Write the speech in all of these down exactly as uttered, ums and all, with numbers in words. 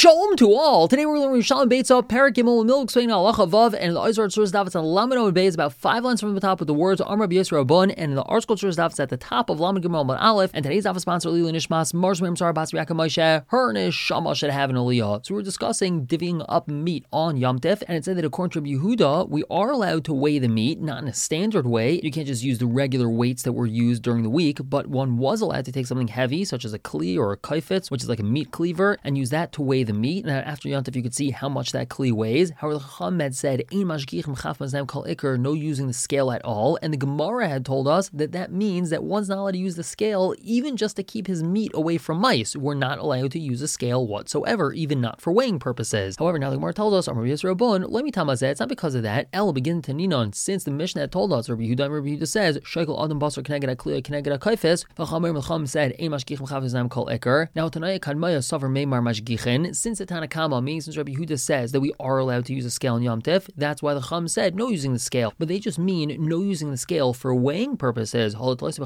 Shalom to all. Today we're learning Shalom Beitza, Perak Gimel, Milk Svein Halacha Vav, and the Oizar Tzur's Davids on Lamed Amud Beis, about five lines from the top with the words Amar Rabbi Yisrael Bun, and the Article Tzur's Davids at the top of Lamed Gimel Amud Aleph. And today's David sponsor Lili Nishmas Mars Mem Sar Bas Yaakov Moshe. Her Neshama should have an Aliyah. So we're discussing divvying up meat on Yom Tif, and it said that according to Rabbi Yehuda, we are allowed to weigh the meat, not in a standard way. You can't just use the regular weights that were used during the week, but one was allowed to take something heavy, such as a kli or a kaifetz, which is like a meat cleaver, and use that to weigh the meat. And after Yom Tov, you could see how much that kli weighs. However, the Chacham had said, "Ein mashgichim chaf mazem kol ikar," no using the scale at all. And the Gemara had told us that that means that one's not allowed to use the scale, even just to keep his meat away from mice. We're not allowed to use a scale whatsoever, even not for weighing purposes. However, now the Gemara tells us, Amar Yisrael Bun, let me tell you, it's not because of that. El begin to ninon, since the Mishnah had told us, Rabbi Yehuda, Rabbi Yehuda says, "Shekel adam basar keneged kli keneged kaifes." The Chacham said, "Ein mashgichim chaf mazem kol ikar." Now Tanaya kadmaya savar meimar mashgichin. Since the Tanakama means, since Rabbi Yehuda says that we are allowed to use a scale in Yom Tif, that's why the Chum said no using the scale. But they just mean no using the scale for weighing purposes. But just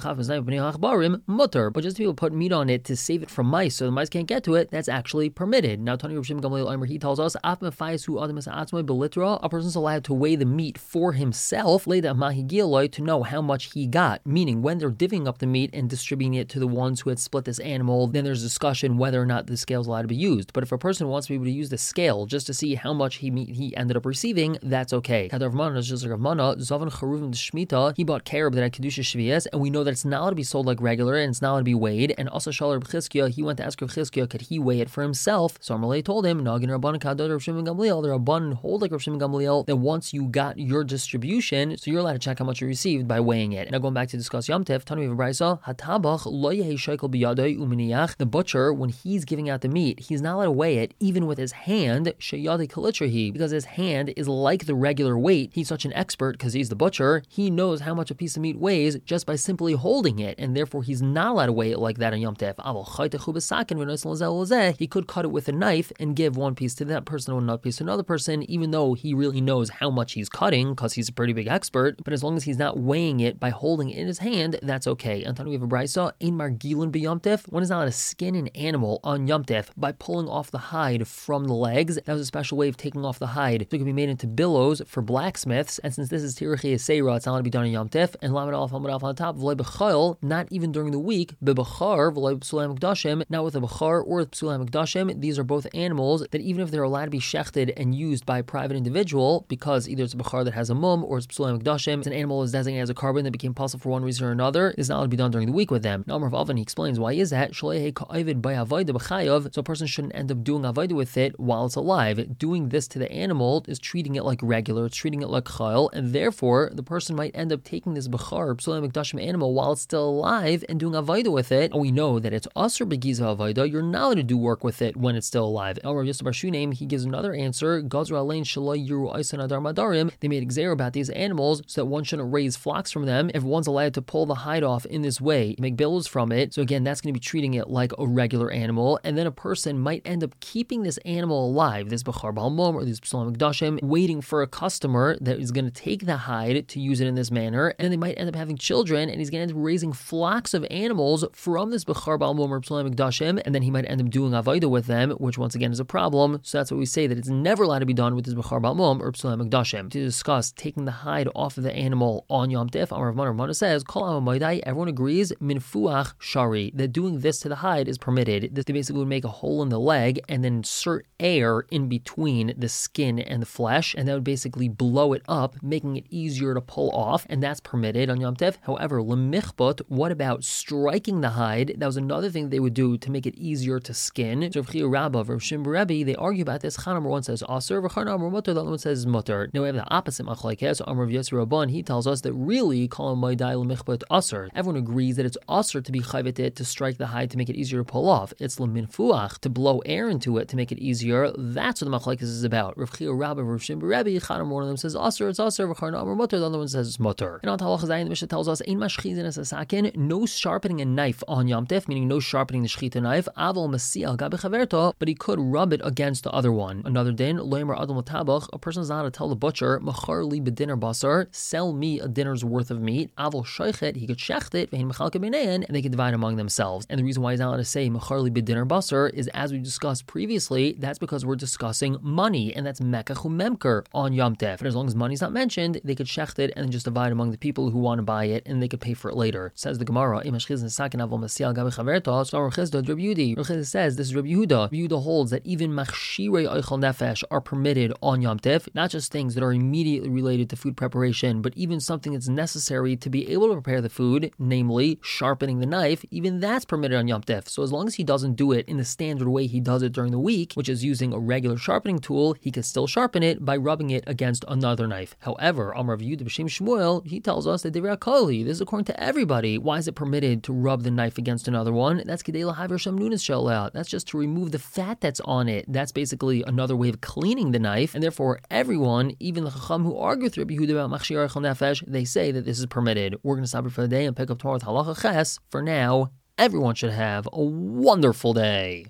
to be able to put meat on it to save it from mice, so the mice can't get to it, that's actually permitted. Now Tani Rav Shimon Gamliel Omer, he tells us, a person's allowed to weigh the meat for himself, to know how much he got. Meaning, when they're divvying up the meat and distributing it to the ones who had split this animal, then there's discussion whether or not the scale is allowed to be used. But if a person wants to be able to use the scale just to see how much he he ended up receiving, that's okay. Kadar Mana is just like Mana, Zavan Charuvim the Shemitah, he bought carob that had Kedusha Shvias, and we know that it's not allowed to be sold like regular, and it's not allowed to be weighed. And also Shalar B'Chizkiah, he went to ask Rav Chizkiah, could he weigh it for himself? So Amalei told him, Nagin Rabban Kadar Rav Shimon Gamliel, the Rabban hold like Rav Shimon Gamliel, that once you got your distribution, so you're allowed to check how much you received by weighing it. And now going back to discuss Yom Tif, Tanu of Brisa, Hatabach lo yehi shekel biyadai uminiach, the butcher, when he's giving out the meat, he's not allowed to weigh it, even with his hand, sheyadi kalitrahi, because his hand is like the regular weight. He's such an expert because he's the butcher. He knows how much a piece of meat weighs just by simply holding it, and therefore he's not allowed to weigh it like that on Yom Tov. He could cut it with a knife and give one piece to that person and another piece to another person, even though he really knows how much he's cutting because he's a pretty big expert. But as long as he's not weighing it by holding it in his hand, that's okay. And we have a brisa, ein margilin b'Yom Tov. One is not allowed to skin an animal on Yom Tov by pulling off the hide from the legs. That was a special way of taking off the hide, so it can be made into billows for blacksmiths. And since this is Tiruchi Yisera, it's not allowed to be done in Yom Tif. And Lamed Aleph Lamed Aleph on top, V'loi B'chayil, not even during the week, B'Bachar, V'loi B'Psulei Mikdashim, not with a Bachar or with Psulei Mikdashim. These are both animals that even if they're allowed to be shechted and used by a private individual, because either it's a Bachar that has a mum or it's Psulei Mikdashim, it's an animal that is designated as a carbon that became possible for one reason or another, is not allowed to be done during the week with them. Now, Amar Avon, he explains why is that? So a person shouldn't end up doing avodah with it while it's alive. Doing this to the animal is treating it like regular, it's treating it like chayil, and therefore the person might end up taking this bachar, psulei mikdashim animal while it's still alive and doing avodah with it. And we know that it's asur begiza avodah, you're not allowed to do work with it when it's still alive. El Rav Yosef bar Shunem, he gives another answer, Gazra alein shalai yiru aisan adar madarim, they made exer about these animals so that one shouldn't raise flocks from them. If one's allowed to pull the hide off in this way, make billows from it, so again, that's going to be treating it like a regular animal, and then a person might end up keeping this animal alive, this Bachar Balmum or this Psalm Mikdashim, waiting for a customer that is going to take the hide to use it in this manner, and they might end up having children, and he's going to end up raising flocks of animals from this Bachar Balmum or Psalm Mikdashim, and then he might end up doing Avodah with them, which once again is a problem. So that's what we say, that it's never allowed to be done with this Bachar Balmum or Psalm Mikdashim. To discuss taking the hide off of the animal on Yom Tif, Amar Rav Mana, Rav Mana says, Kol Amaydai, everyone agrees, Minfuach Shari, that doing this to the hide is permitted. This they basically would make a hole in the leg and then insert air in between the skin and the flesh, and that would basically blow it up, making it easier to pull off, and that's permitted on Yom Tov. However, lemichbot, what about striking the hide? That was another thing they would do to make it easier to skin. So Rav Chia Rabbah, Rav Shimon Rebbe, they argue about this. Chan number one says aser, v'chan number mutter, the other one says mutter. Now we have the opposite machlekes. So Amar Rav Yosef Rabban, he tells us that really kol maydai lemichbot aser. Everyone agrees that it's aser to be chayvet it, to strike the hide to make it easier to pull off. It's leminfuach, to blow air into it to make it easier. That's what the machlekes is about. Rav Chia Rabbah, Rav Shimon Rebbe, Chan, one of them says aser, it's aser, v'chan number mutter, the other one says mutter. And on Halach Zayin, the Mishnah tells us ein mashchizin as a sakin, no sharpening a knife on Yom Tov, meaning no sharpening the shechita knife. Aval masiel gabe chaverto, but he could rub it against the other one. Another din, loymer adam l'tabach, a person is not to tell the butcher, machar li bedinner basar, sell me a dinner's worth of meat. Aval shoichet, he could shecht it, vehin mechalke b'nein, and they could divide among themselves. And the reason why he's not allowed to say machar li bedinner basar is, as we discussed discussed previously, that's because we're discussing money, and that's mekach umemker on Yom Tov. And as long as money's not mentioned, they could shecht it and just divide among the people who want to buy it, and they could pay for it later. Says the Gemara, Rav Chisda says, this is Rabbi Yehuda. Rabbi Yehuda holds that even machshirei oichel nefesh are permitted on Yom Tov, not just things that are immediately related to food preparation, but even something that's necessary to be able to prepare the food, namely sharpening the knife, even that's permitted on Yom Tov. So as long as he doesn't do it in the standard way he does it during the week, which is using a regular sharpening tool, he can still sharpen it by rubbing it against another knife. However, Amar Rav Yehuda b'Shem Shmuel, he tells us that Divrei HaKoli, this is according to everybody. Why is it permitted to rub the knife against another one? That's Kedei Lahaver Shem Nunas Shel out. That's just to remove the fat that's on it. That's basically another way of cleaning the knife, and therefore everyone, even the Chacham who argue with Rabbi Yehuda about Machshir Eichel Nefesh, they say that this is permitted. We're going to stop it for the day and pick up tomorrow with Halacha Ches. For now, everyone should have a wonderful day.